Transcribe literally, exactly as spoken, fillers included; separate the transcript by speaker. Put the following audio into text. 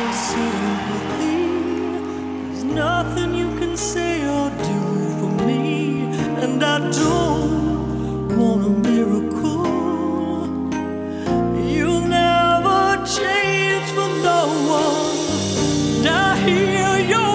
Speaker 1: sympathy. There's nothing you can say or do for me, and I don't want a miracle. You'll never change for no one. And I hear your